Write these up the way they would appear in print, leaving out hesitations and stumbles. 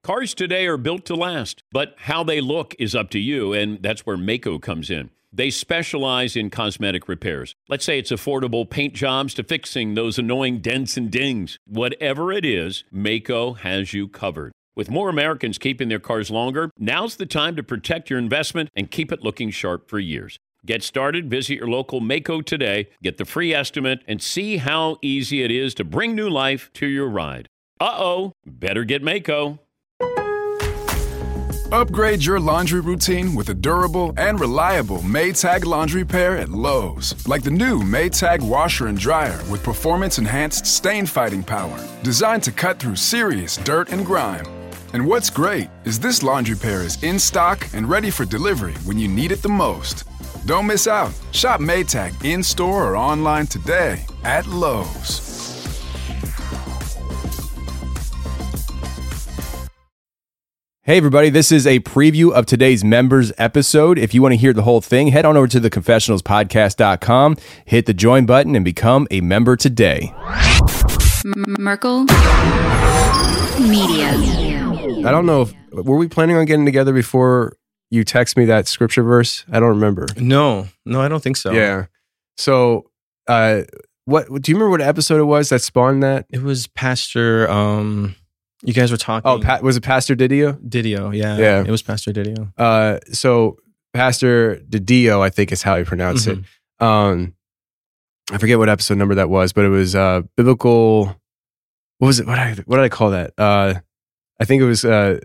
Cars today are built to last, but how they look is up to you, and that's where Maaco comes in. They specialize in cosmetic repairs. Let's say it's affordable paint jobs to fixing those annoying dents and dings. Whatever it is, Maaco has you covered. With more Americans keeping their cars longer, now's the time to protect your investment and keep it looking sharp for years. Get started, visit your local Maaco today, get the free estimate, and see how easy it is to bring new life to your ride. Better get Maaco. Upgrade your laundry routine with a durable and reliable Maytag laundry pair at Lowe's. Like the new Maytag washer and dryer with performance-enhanced stain-fighting power. Designed to cut through serious dirt and grime. And what's great is this laundry pair is in stock and ready for delivery when you need it the most. Don't miss out. Shop Maytag in-store or online today at Lowe's. Hey everybody, this is a preview of today's members episode. If you want to hear the whole thing, head on over to theconfessionalspodcast.com, hit the join button, and become a member today. Merkel Media. I don't know, were we planning on getting together before you text me that scripture verse? I don't remember. No, I don't think so. Yeah. So, what do you remember what episode it was that spawned that? It was Pastor, you guys were talking. Oh, was it Pastor Didio? Didio, yeah. Yeah. It was Pastor Didio. So Pastor Didio, I think is how you pronounce it. I forget what episode number that was, but it was biblical. What was it? What did I call that? I think it was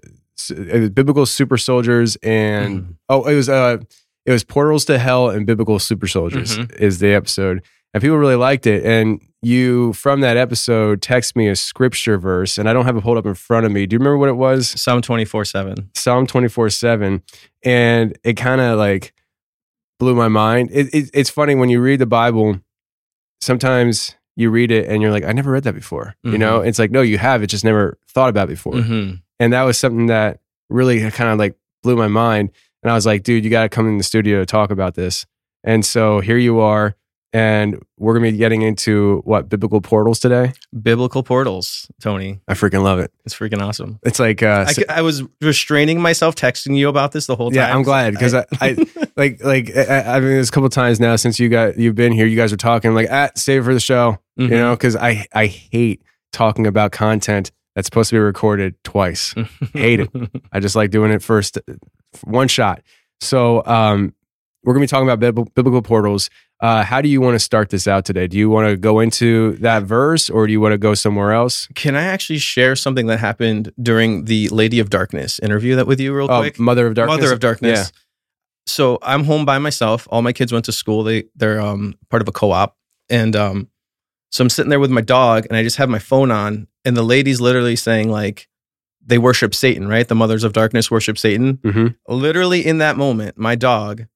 biblical super soldiers and it was portals to hell and biblical super soldiers is the episode, and people really liked it. And you from that episode text me a scripture verse, and I don't have it pulled up in front of me. Do you remember what it was? Psalm 24:7. Psalm 24:7, and it kind of like blew my mind. It's funny when you read the Bible. Sometimes you read it and you're like, I never read that before. You know, it's like, no, you have. It just never thought about before. And that was something that really kind of like blew my mind. And I was like, dude, you got to come in the studio to talk about this. And so here you are. And we're going to be getting into what? Biblical portals today? Biblical portals, Tony. I freaking love it. It's freaking awesome. It's like... I was restraining myself texting you about this the whole time. Yeah, I'm glad because I mean, there's a couple of times now since you've been here, you guys are talking like, save it for the show, you know, because I hate talking about content that's supposed to be recorded twice. Hate it. I just like doing it first, one shot. So we're going to be talking about biblical portals. How do you want to start this out today? Do you want to go into that verse or do you want to go somewhere else? Can I actually share something that happened during the Lady of Darkness interview with you real quick? Mother of Darkness? Mother of Darkness. Yeah. So I'm home by myself. All my kids went to school. They're part of a co-op. And so I'm sitting there with my dog and I just have my phone on and the lady's literally saying like, they worship Satan, right? The Mothers of Darkness worship Satan. Literally in that moment, my dog,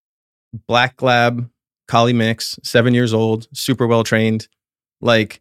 Black Lab, Collie mix, 7 years old, super well trained, like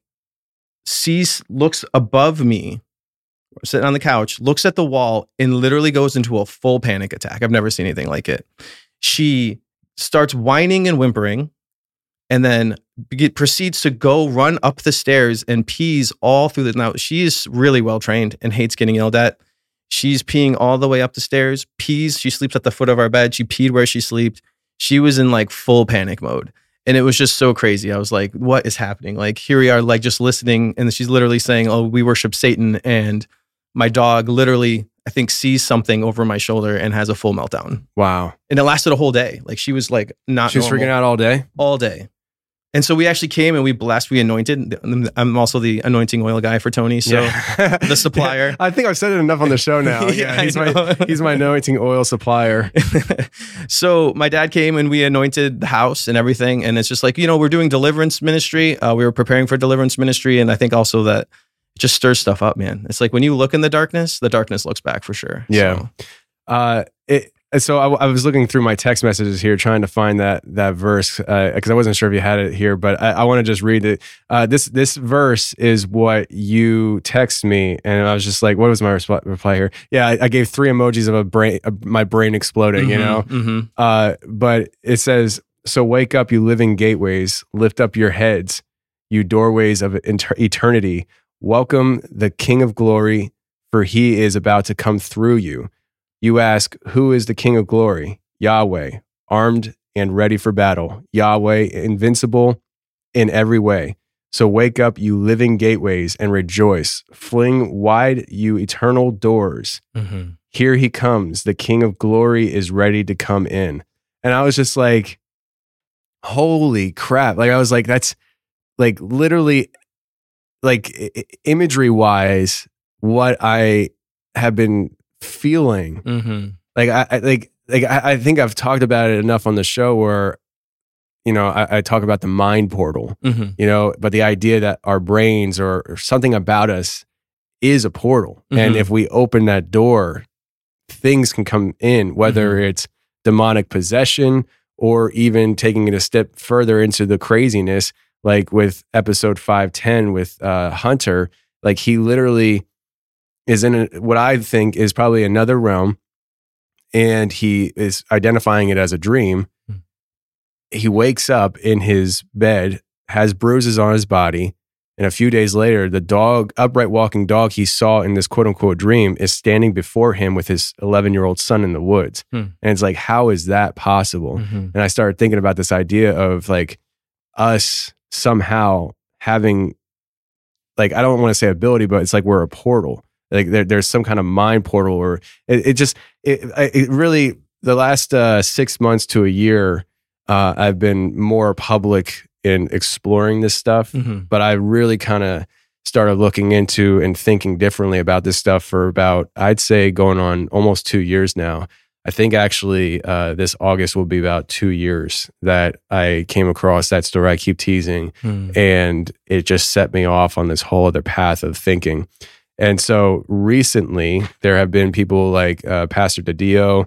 looks above me, sitting on the couch, looks at the wall and literally goes into a full panic attack. I've never seen anything like it. She starts whining and whimpering and then proceeds to go run up the stairs and pees all through the... Now, she is really well trained and hates getting yelled at. She's peeing all the way up the stairs, pees. She sleeps at the foot of our bed. She peed where she slept. She was in like full panic mode. And it was just so crazy. I was like, what is happening? Like, here we are, like just listening. And she's literally saying, oh, we worship Satan. And my dog literally, I think, sees something over my shoulder and has a full meltdown. Wow. And it lasted a whole day. Like she was like not She was normal. freaking out all day? All day. And so we actually came and we anointed. I'm also the anointing oil guy for Tony. So the supplier. I think I've said it enough on the show now. Yeah, he's my anointing oil supplier. So my dad came and we anointed the house and everything. And it's just like, we're doing deliverance ministry. We were preparing for deliverance ministry. And I think also that it just stirs stuff up, man. It's like when you look in the darkness looks back for sure. Yeah. So I was looking through my text messages here, trying to find that verse because I wasn't sure if you had it here, but I want to just read it. This verse is what you text me, and I was just like, "What was my reply here?" Yeah, I gave 3 emojis of my brain exploding, But it says, "So wake up, you living gateways, lift up your heads, you doorways of eternity. Welcome the King of Glory. for he is about to come through you. You ask, who is the King of glory? Yahweh, armed and ready for battle. Yahweh, invincible in every way. So wake up, you living gateways, and rejoice. Fling wide, you eternal doors. Mm-hmm. Here he comes. The King of glory is ready to come in. And I was just like, holy crap. Like, I was like, that's like literally, like imagery wise, what I have been feeling. Mm-hmm. Like, I think I've talked about it enough on the show where, you know, I talk about the mind portal, Mm-hmm. you know, but the idea that our brains or something about us is a portal. Mm-hmm. And if we open that door, things can come in, whether it's demonic possession or even taking it a step further into the craziness, like with episode 510 with Hunter. Like, he literally is in what I think is probably another realm, and he is identifying it as a dream. He wakes up in his bed, has bruises on his body, and a few days later, the dog, upright walking dog he saw in this quote unquote dream, is standing before him with his 11-year-old son in the woods. And it's like, how is that possible? And I started thinking about this idea of like us somehow having, like, I don't want to say ability, but it's like we're a portal. Like there's some kind of mind portal, or it really, the last 6 months to a year, I've been more public in exploring this stuff, but I really kind of started looking into and thinking differently about this stuff for about, I'd say, going on almost 2 years now. I think actually this August will be about 2 years that I came across that story I keep teasing, and it just set me off on this whole other path of thinking. And so recently, there have been people like Pastor DiDio,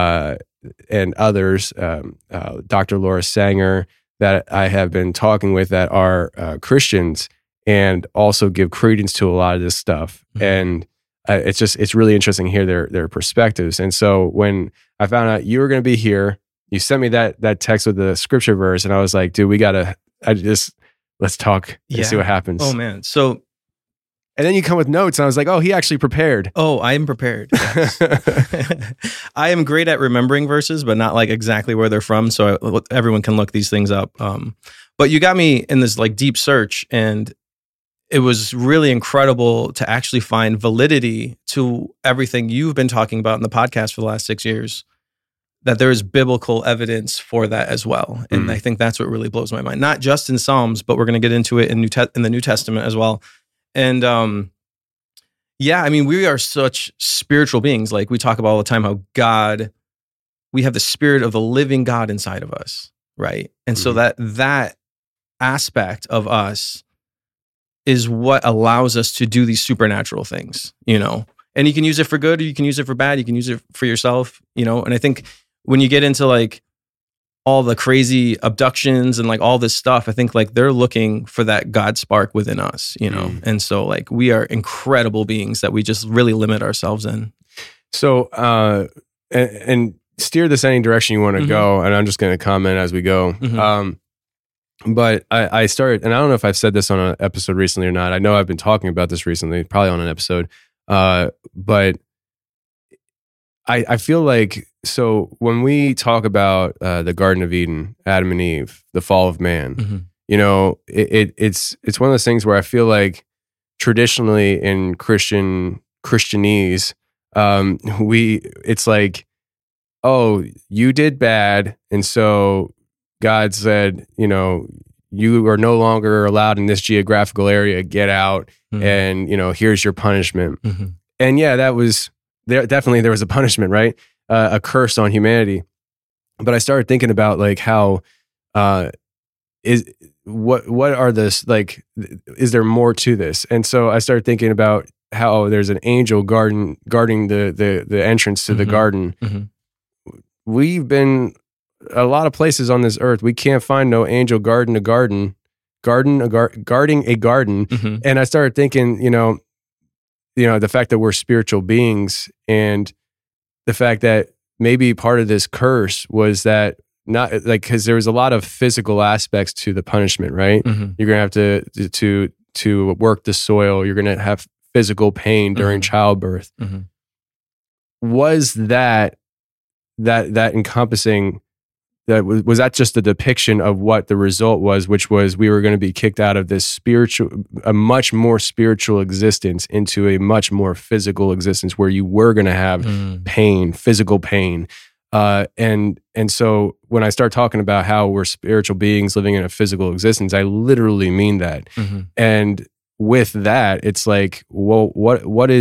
and others, Dr. Laura Sanger, that I have been talking with that are Christians and also give credence to a lot of this stuff. And it's really interesting to hear their perspectives. And so when I found out you were going to be here, you sent me that text with the scripture verse, and I was like, dude, let's talk and see what happens. Oh man. So, and then you come with notes, and I was like, oh, he actually prepared. Oh, I am prepared. Yes. I am great at remembering verses, but not like exactly where they're from. So everyone can look these things up. But you got me in this like deep search, and it was really incredible to actually find validity to everything you've been talking about in the podcast for the last 6 years, that there is biblical evidence for that as well. And I think that's what really blows my mind. Not just in Psalms, but we're going to get into it in the New Testament as well. And yeah, I mean, we are such spiritual beings. Like, we talk about all the time how we have the spirit of the living God inside of us, right? And so that aspect of us is what allows us to do these supernatural things, you know? And you can use it for good, or you can use it for bad, you can use it for yourself, you know? And I think when you get into like all the crazy abductions and like all this stuff, I think like they're looking for that God spark within us, you know? And so like we are incredible beings that we just really limit ourselves in. So, and steer this any direction you want to go, and I'm just going to comment as we go. But I started, and I don't know if I've said this on an episode recently or not. I know I've been talking about this recently, probably on an episode. But I feel like, so when we talk about the Garden of Eden, Adam and Eve, the fall of man, you know, it's one of those things where I feel like traditionally in Christianese, it's like, oh, you did bad, and so God said, you know, you are no longer allowed in this geographical area, get out, and, you know, here's your punishment. And yeah, that was there. Definitely there was a punishment, right? A curse on humanity. But I started thinking about like how, what are this, like, is there more to this? And so I started thinking about how there's an angel guarding the entrance to the garden. We've been a lot of places on this earth. We can't find no angel guarding a garden. And I started thinking, you know, the fact that we're spiritual beings, and the fact that maybe part of this curse was that, not like, because there was a lot of physical aspects to the punishment, right? You're gonna have to work the soil. You're gonna have physical pain during childbirth. Was that encompassing? That was that just a depiction of what the result was, which was we were going to be kicked out of this a much more spiritual existence into a much more physical existence where you were going to have pain, physical pain. And so when I start talking about how we're spiritual beings living in a physical existence, I literally mean that. And with that, it's like, well, what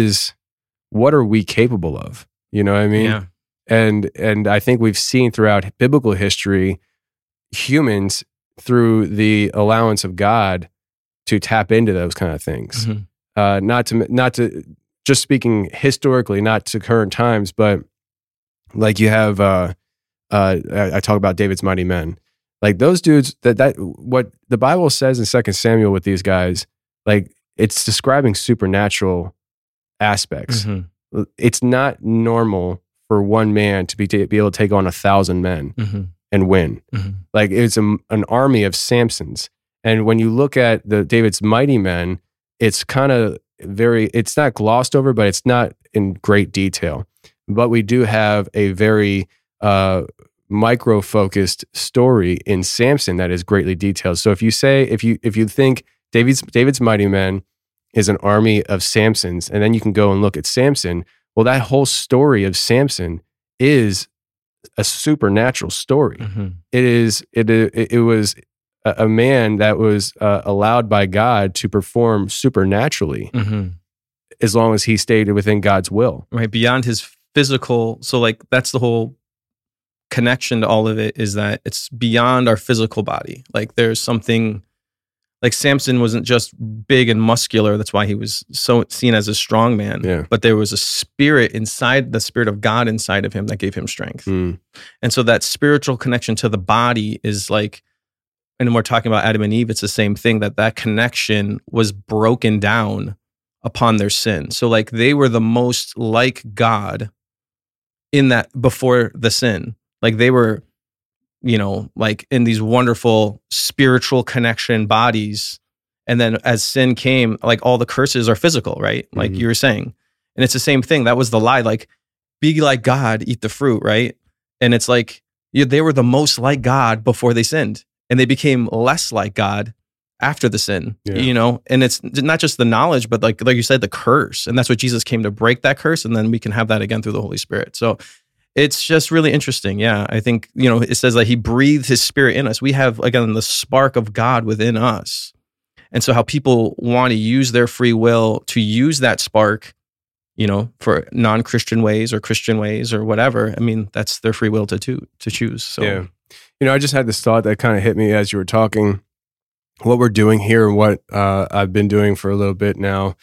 are we capable of? You know what I mean? Yeah. And I think we've seen throughout biblical history, humans through the allowance of God to tap into those kind of things. Not to just speaking historically, not to current times, but like you have, I talk about David's mighty men, like those dudes. That what the Bible says in 2 Samuel with these guys, like it's describing supernatural aspects. It's not normal for one man to be able to take on 1,000 men and win. Like it's an army of Samsons. And when you look at David's mighty men, it's kind of it's not glossed over, but it's not in great detail. But we do have a very micro-focused story in Samson that is greatly detailed. So if you think David's mighty men is an army of Samsons, and then you can go and look at Samson, well, that whole story of Samson is a supernatural story. It was a man that was allowed by God to perform supernaturally as long as he stayed within God's will. Right, beyond his physical. So like that's the whole connection to all of it, is that it's beyond our physical body. Like there's something, like Samson wasn't just big and muscular. That's why he was so seen as a strong man. Yeah. But there was a spirit inside, the spirit of God inside of him that gave him strength. And so that spiritual connection to the body is like, and we're talking about Adam and Eve, it's the same thing, that connection was broken down upon their sin. So like they were the most like God in that before the sin. Like they were, like in these wonderful spiritual connection bodies. And then as sin came, like all the curses are physical, right? Like you were saying. And it's the same thing. That was the lie. Like, be like God, eat the fruit, right? And it's like, they were the most like God before they sinned. And they became less like God after the sin, And it's not just the knowledge, but like you said, the curse. And that's what Jesus came to break, that curse. And then we can have that again through the Holy Spirit. So it's just really interesting. Yeah. I think, it says that he breathed his spirit in us. We have, again, the spark of God within us. And so how people want to use their free will to use that spark, for non-Christian ways or Christian ways or whatever. I mean, that's their free will to choose. So, yeah. I just had this thought that kind of hit me as you were talking. What we're doing here and what I've been doing for a little bit now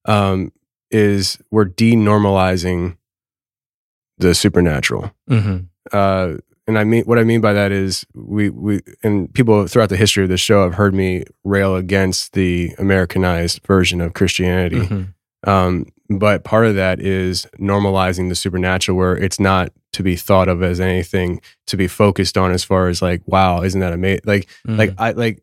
is we're denormalizing the supernatural. And what I mean by that is we and people throughout the history of this show have heard me rail against the Americanized version of Christianity. But part of that is normalizing the supernatural, where it's not to be thought of as anything to be focused on, as far as like, wow, isn't that amazing? Like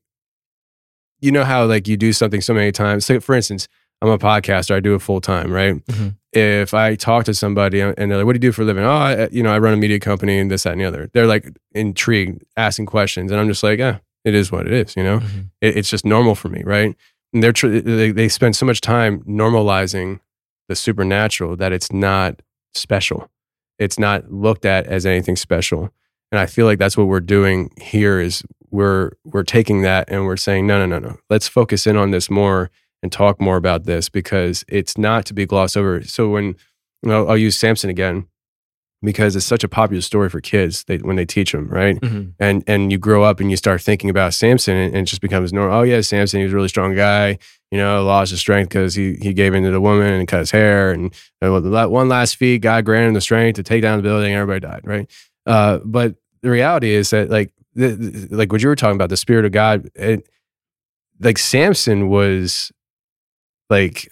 how like you do something so many times. So for instance, I'm a podcaster. I do it full time, right? If I talk to somebody and they're like, what do you do for a living? Oh, I run a media company and this, that, and the other. They're like intrigued, asking questions. And I'm just like, it is what it is, It's just normal for me, right? And they spend so much time normalizing the supernatural that it's not special. It's not looked at as anything special. And I feel like that's what we're doing here is we're taking that and we're saying, no. Let's focus in on this more and talk more about this, because it's not to be glossed over. So when, I'll use Samson again, because it's such a popular story for kids when they teach them, right? And you grow up and you start thinking about Samson and it just becomes normal. Oh yeah, Samson, he was a really strong guy, lost his strength because he gave in to the woman and cut his hair. And one last feat, God granted him the strength to take down the building, everybody died, right? But the reality is that like what you were talking about, the Spirit of God, like Samson was like,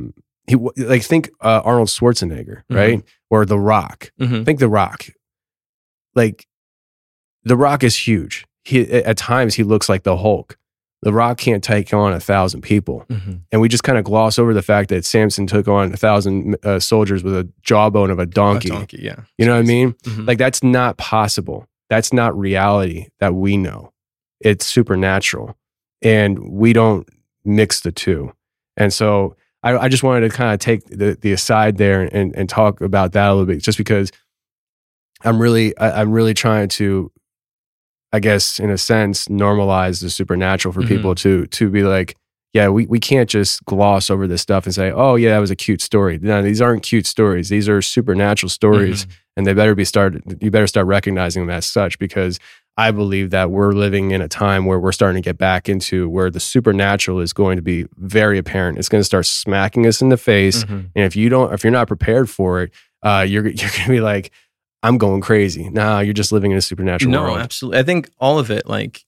think Arnold Schwarzenegger, right? Or The Rock. Think The Rock. Like, The Rock is huge. At times he looks like the Hulk, The Rock can't take on 1,000 people. Mm-hmm. And we just kind of gloss over the fact that Samson took on 1,000 soldiers with a jawbone of a donkey. Yeah. You know what I mean? Mm-hmm. Like, that's not possible. That's not reality that we know. It's supernatural. And we don't mix the two. And so I just wanted to kind of take the aside there and talk about that a little bit, just because I'm really trying to, I guess, in a sense, normalize the supernatural for people to be like, yeah, we can't just gloss over this stuff and say, oh yeah, that was a cute story. No, these aren't cute stories. These are supernatural stories, and you better start recognizing them as such, because I believe that we're living in a time where we're starting to get back into where the supernatural is going to be very apparent. It's going to start smacking us in the face, and if you're not prepared for it, you're going to be like, I'm going crazy. Nah, you're just living in a supernatural world. No, absolutely. I think all of it, like,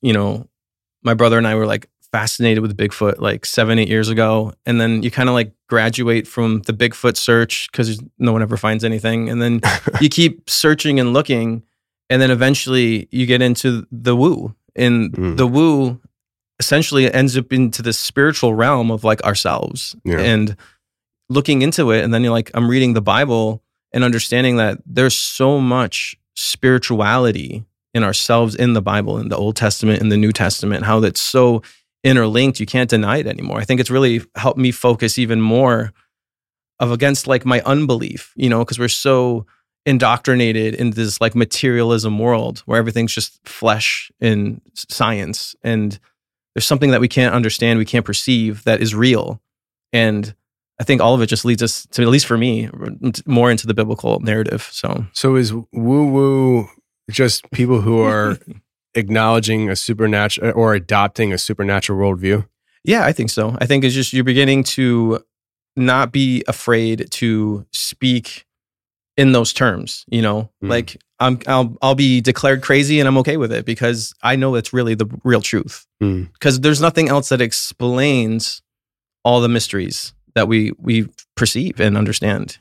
my brother and I were like fascinated with Bigfoot like 7-8 years ago. And then you kind of like graduate from the Bigfoot search because no one ever finds anything. And then you keep searching and looking. And then eventually you get into the woo. And the woo essentially ends up into the spiritual realm of like ourselves. Yeah. And looking into it. And then you're like, I'm reading the Bible and understanding that there's so much spirituality in ourselves in the Bible, in the Old Testament, in the New Testament, how that's so interlinked, you can't deny it anymore. I think it's really helped me focus even more against like my unbelief, because we're so indoctrinated in this like materialism world where everything's just flesh and science. And there's something that we can't understand, we can't perceive that is real. And I think all of it just leads us to, at least for me, more into the biblical narrative. So is woo-woo just people who are acknowledging a supernatural or adopting a supernatural worldview? Yeah, I think so. I think it's just you're beginning to not be afraid to speak in those terms. Like I'll be declared crazy and I'm okay with it because I know it's really the real truth. Because there's nothing else that explains all the mysteries that we perceive and understand.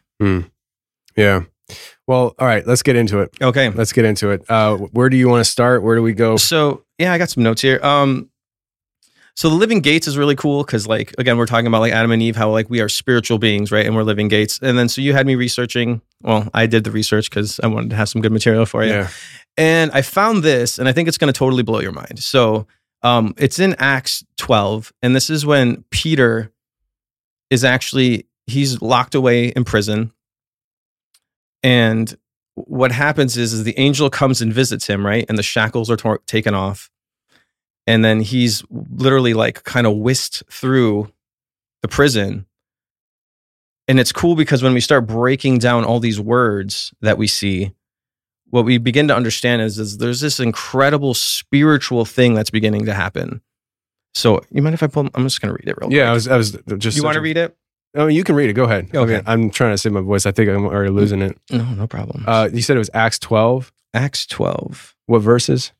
Yeah. Well, all right, let's get into it. Okay. Let's get into it. Where do you want to start? Where do we go? So, yeah, I got some notes here. So the living gates is really cool because, like, again, we're talking about like Adam and Eve, how like we are spiritual beings, right? And we're living gates. And then so you had me researching. Well, I did the research because I wanted to have some good material for you. Yeah. And I found this, and I think it's going to totally blow your mind. So it's in Acts 12, and this is when Peter is he's locked away in prison. And what happens is the angel comes and visits him, right? And the shackles are taken off. And then he's literally like kind of whisked through the prison. And it's cool because when we start breaking down all these words that we see, what we begin to understand is there's this incredible spiritual thing that's beginning to happen. So you mind if I pull? I'm just going to read it real quick. Yeah, I was just. You want to read it? Oh, you can read it. Go ahead. Okay. I'm trying to save my voice. I think I'm already losing it. No problem. You said it was Acts 12. Acts 12. What verses?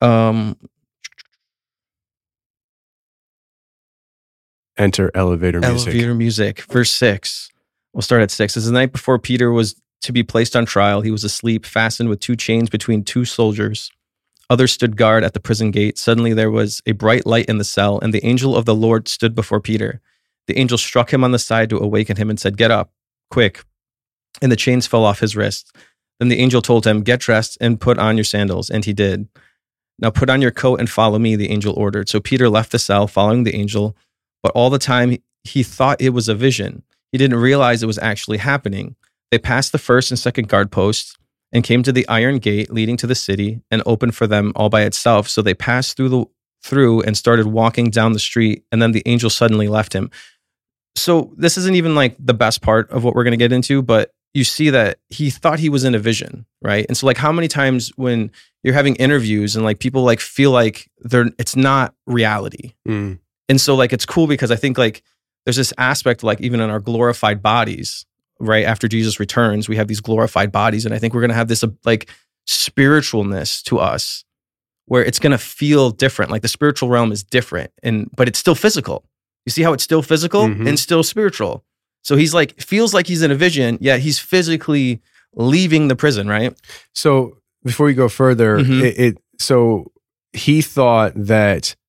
Enter elevator music. Elevator music. Verse 6. We'll start at 6. This is the night before Peter was to be placed on trial. He was asleep, fastened with 2 chains between 2 soldiers. Others stood guard at the prison gate. Suddenly there was a bright light in the cell, and the angel of the Lord stood before Peter. The angel struck him on the side to awaken him and said, "Get up, quick." And the chains fell off his wrists. Then the angel told him, "Get dressed and put on your sandals." And he did. "Now put on your coat and follow me," the angel ordered. So Peter left the cell following the angel, but all the time he thought it was a vision. He didn't realize it was actually happening. They passed the first and second guard posts and came to the iron gate leading to the city and opened for them all by itself. So they passed through and started walking down the street, and then the angel suddenly left him. So this isn't even like the best part of what we're going to get into, but you see that he thought he was in a vision, right? And so like how many times when you're having interviews and like people like feel like it's not reality. And so like it's cool because I think like there's this aspect like even in our glorified bodies, right? After Jesus returns, we have these glorified bodies, and I think we're going to have this like spiritualness to us where it's going to feel different. Like the spiritual realm is different, but it's still physical. You see how it's still physical and still spiritual. So he's like, feels like he's in a vision, yet he's physically leaving the prison, right? So before you go further, so he thought that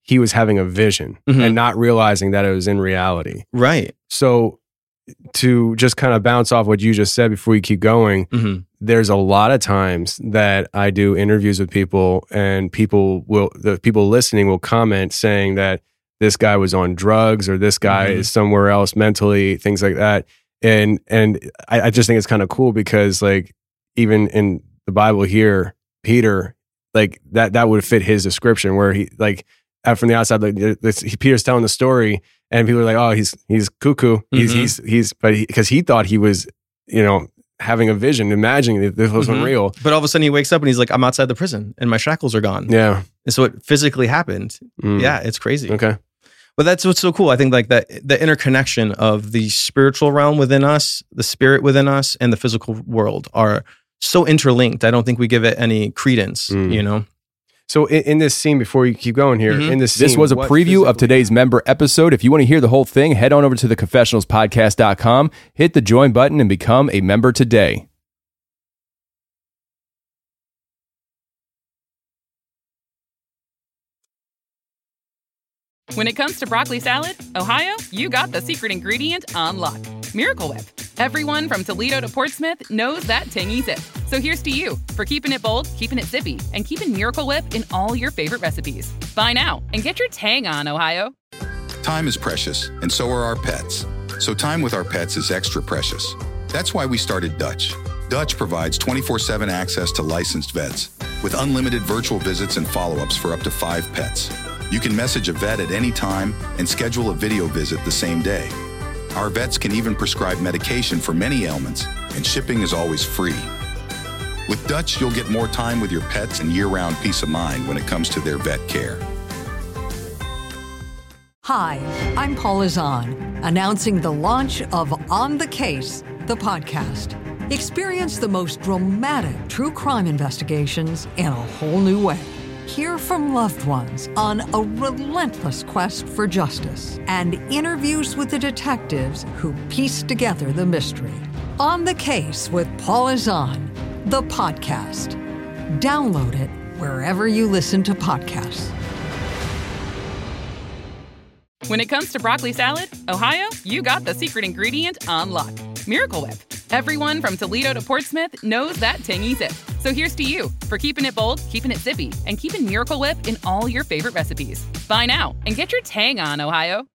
he was having a vision and not realizing that it was in reality. Right. So to just kind of bounce off what you just said before we keep going, there's a lot of times that I do interviews with people, and the people listening will comment saying that this guy was on drugs, or this guy is somewhere else mentally, things like that. And I just think it's kind of cool because, like, even in the Bible here, Peter, like that would fit his description, where he, like, from the outside, like, Peter's telling the story, and people are like, "Oh, he's cuckoo." Because he thought he was, having a vision, imagining that this wasn't real. But all of a sudden, he wakes up and he's like, "I'm outside the prison, and my shackles are gone." Yeah, and so it physically happened. Yeah, it's crazy. Okay, but that's what's so cool. I think, like, that the interconnection of the spiritual realm within us, the spirit within us, and the physical world are so interlinked. I don't think we give it any credence. So in this scene, before you keep going here, in this scene, this was a preview of today's member episode. If you want to hear the whole thing, head on over to theconfessionalspodcast.com, hit the join button, and become a member today. When it comes to broccoli salad, Ohio, you got the secret ingredient on lock. Miracle Whip. Everyone from Toledo to Portsmouth knows that tangy zip. So here's to you for keeping it bold, keeping it zippy, and keeping Miracle Whip in all your favorite recipes. Buy now and get your tang on, Ohio. Time is precious, and so are our pets. So time with our pets is extra precious. That's why we started Dutch. Dutch provides 24/7 access to licensed vets with unlimited virtual visits and follow-ups for up to 5 pets. You can message a vet at any time and schedule a video visit the same day. Our vets can even prescribe medication for many ailments, and shipping is always free. With Dutch, you'll get more time with your pets and year-round peace of mind when it comes to their vet care. Hi, I'm Paula Zahn, announcing the launch of On the Case, the podcast. Experience the most dramatic true crime investigations in a whole new way. Hear from loved ones on a relentless quest for justice, and interviews with the detectives who piece together the mystery. On the Case with Paula Zahn, the podcast. Download it wherever you listen to podcasts. When it comes to broccoli salad, Ohio, you got the secret ingredient on lock. Miracle Whip. Everyone from Toledo to Portsmouth knows that tangy zip. So here's to you for keeping it bold, keeping it zippy, and keeping Miracle Whip in all your favorite recipes. Buy now and get your tang on, Ohio.